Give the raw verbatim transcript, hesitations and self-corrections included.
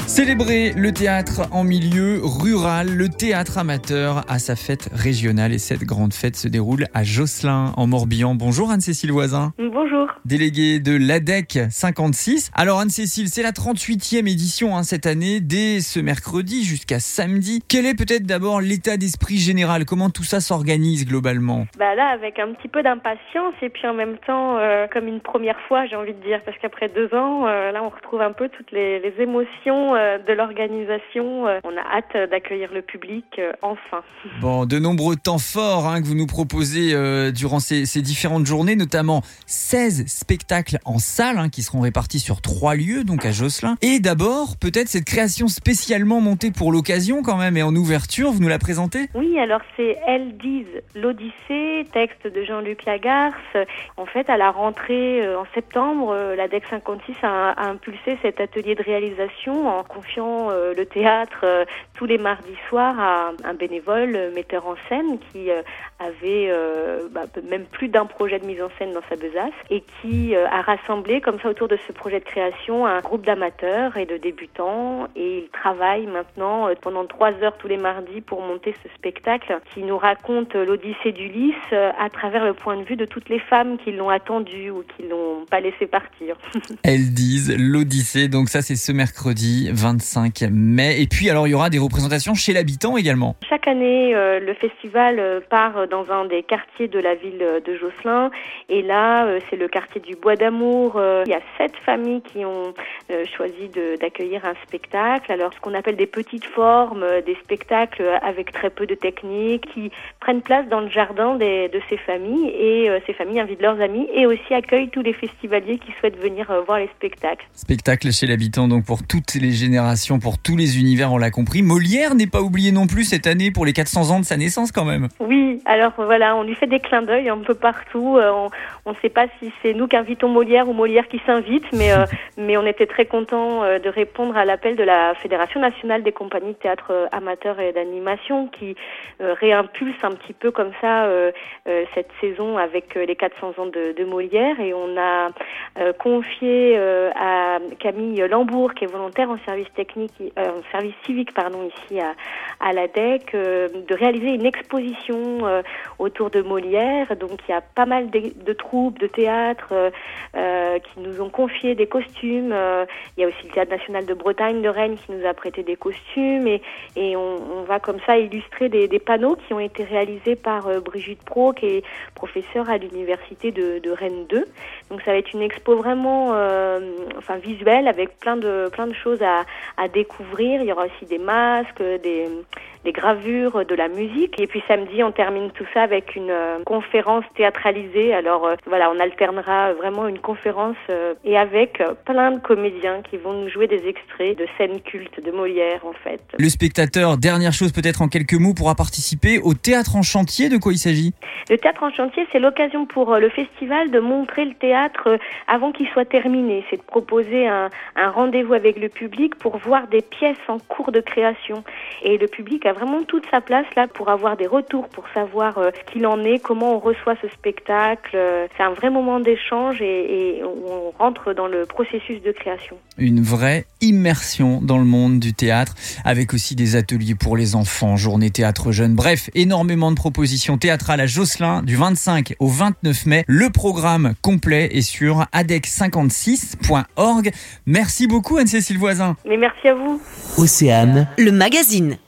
Célébrer le théâtre en milieu rural, le théâtre amateur a sa fête régionale et cette grande fête se déroule à Josselin en Morbihan. Bonjour Anne-Cécile Voisin. Bonjour. Déléguée de l'A D E C cinquante-six. Alors Anne-Cécile, c'est la trente-huitième édition hein, cette année, dès ce mercredi jusqu'à samedi. Quel est peut-être d'abord l'état d'esprit général? Comment tout ça s'organise globalement? Bah là, avec un petit peu d'impatience et puis en même temps euh, comme une première fois, j'ai envie de dire, parce qu'après deux ans, euh, là on retrouve un peu toutes les, les émotions euh, de l'organisation. Euh, on a hâte d'accueillir le public euh, enfin. Bon, de nombreux temps forts hein, que vous nous proposez euh, durant ces, ces différentes journées, notamment seize spectacles en salle hein, qui seront répartis sur trois lieux, donc à Josselin. Et d'abord, peut-être cette création spécialement montée pour l'occasion quand même et en ouverture, vous nous la présentez? Oui, alors c'est Elles disent l'Odyssée, texte de Jean-Luc Lagarce. En fait, à la rentrée euh, en septembre, euh, l'A D E C cinquante-six a, a impulsé cet atelier de réalisation en confiant euh, le théâtre euh, tous les mardis soirs à un bénévole euh, metteur en scène qui euh, avait euh, bah, même plus d'un projet de mise en scène dans sa besace et qui euh, a rassemblé comme ça autour de ce projet de création un groupe d'amateurs et de débutants, et il travaille maintenant euh, pendant trois heures tous les mardis pour monter ce spectacle qui nous raconte euh, l'Odyssée d'Ulysse euh, à travers le point de vue de toutes les femmes qui l'ont attendu ou qui l'ont pas laissé partir. Elles disent l'Odyssée, donc ça c'est ce mercredi vingt-cinq mai. Et puis alors il y aura des représentations chez l'habitant également. Chaque année, euh, le festival euh, part dans un des quartiers de la ville de Josselin. Et là, euh, c'est le quartier du Bois d'Amour. Euh, il y a sept familles qui ont euh, choisi de, d'accueillir un spectacle. Alors, ce qu'on appelle des petites formes, euh, des spectacles avec très peu de technique, qui prennent place dans le jardin des, de ces familles. Et euh, ces familles invitent leurs amis et aussi accueillent tous les festivaliers qui souhaitent venir euh, voir les spectacles. Spectacle chez l'habitant, donc pour toutes les générations, pour tous les univers, on l'a compris. Molière n'est pas oublié non plus cette année pour les quatre cents ans de sa naissance quand même. Oui, alors voilà, on lui fait des clins d'œil un peu partout. Euh, on ne sait pas si c'est nous qui invitons Molière ou Molière qui s'invite, mais, euh, mais on était très contents euh, de répondre à l'appel de la Fédération nationale des compagnies de théâtre euh, amateurs et d'animation qui euh, réimpulse un petit peu comme ça euh, euh, cette saison avec euh, les quatre cents ans de, de Molière. Et on a euh, confié euh, à Camille Lambourg, qui est volontaire en service technique, euh, en service civique pardon, ici à, à l'A D E C, euh, de réaliser une exposition euh, autour de Molière. Donc il y a pas mal de, de troupes de théâtre euh, euh, qui nous ont confié des costumes. Euh, il y a aussi le Théâtre national de Bretagne de Rennes qui nous a prêté des costumes, et, et on, on va comme ça illustrer des, des panneaux qui ont été réalisés par euh, Brigitte Pro, qui est professeure à l'université de, de Rennes deux. Donc ça va être une expo vraiment euh, enfin visuelle avec plein de plein de choses à, à découvrir. Il y aura aussi des masques, des des gravures, de la musique. Et puis samedi, on termine tout ça avec une euh, conférence théâtralisée. Alors euh, voilà, on alternera vraiment une conférence euh, et avec euh, plein de comédiens qui vont nous jouer des extraits de scènes cultes de Molière en fait. Le spectateur, dernière chose peut-être en quelques mots, pourra participer au théâtre en chantier. De quoi il s'agit? Le théâtre en chantier, c'est l'occasion pour euh, le festival de montrer le théâtre euh, avant qu'il soit terminé. C'est de proposer un, un rendez-vous avec le public pour voir des pièces en cours de création. Et le public a vraiment toute sa place là pour avoir des retours, pour savoir euh, ce qu'il en est, comment on reçoit ce spectacle. Euh, c'est un vrai moment d'échange et, et on rentre dans le processus de création. Une vraie immersion dans le monde du théâtre, avec aussi des ateliers pour les enfants, journée théâtre jeune. Bref, énormément de propositions théâtrales à Josselin du vingt-cinq au vingt-neuf mai. Le programme complet est sur A D E C cinquante-six point org. Merci beaucoup Anne-Cécile Voisin. Mais merci à vous. Océane, le magazine.